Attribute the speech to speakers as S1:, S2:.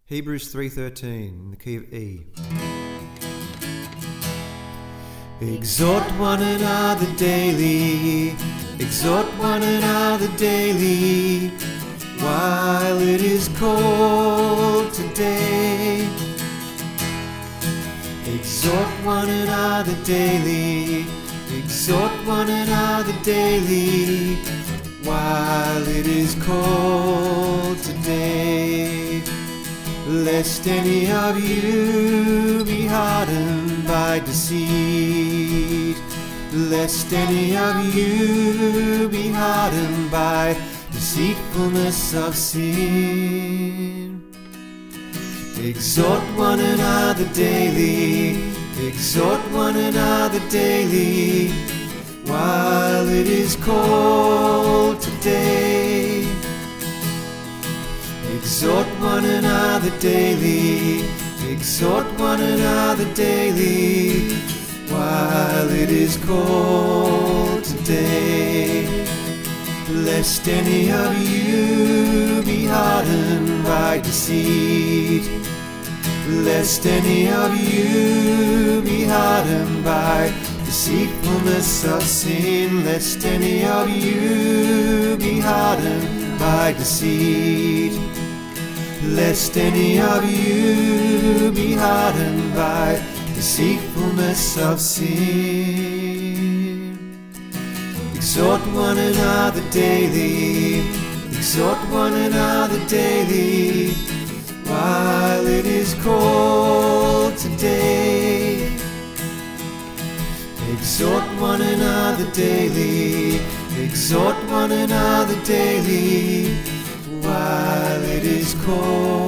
S1: Hebrews 3:13 in the key of E. Exhort one another daily, exhort one another daily, while it is called today. Exhort one another daily, exhort one another daily, while it is called today. Lest any of you be hardened by deceit, lest any of you be hardened by deceitfulness of sin. Exhort one another daily, exhort one another daily, while it is called today. Exhort one another daily, exhort one another daily, while it is called today. Lest any of you be hardened by deceit, lest any of you be hardened by deceitfulness of sin, lest any of you be hardened by deceit, lest any of you be hardened by deceitfulness of sin. Exhort one another daily, exhort one another daily, while it is called today. Exhort one another daily, exhort one another daily, while it is called